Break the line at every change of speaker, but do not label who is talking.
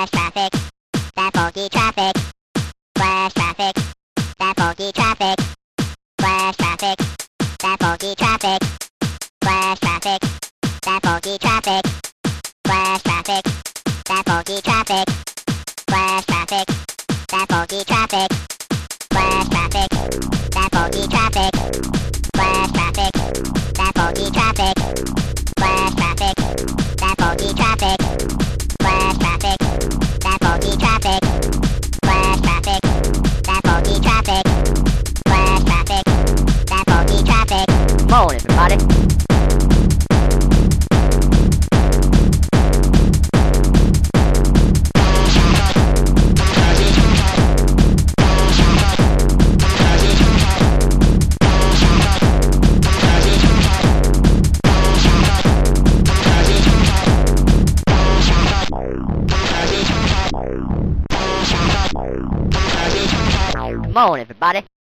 Flash traffic, that funky traffic. Flash traffic, that funky traffic. Flash traffic, that funky traffic. Flash traffic, that funky traffic. Flash traffic, that funky traffic. Flash traffic, that funky traffic. Flash traffic, that funky traffic. Flash traffic, that funky traffic. Flash traffic, that funky traffic. Flash traffic, that funky traffic. Flash traffic, that funky traffic. Flash traffic, that funky traffic.
Come on, everybody. Come on, everybody.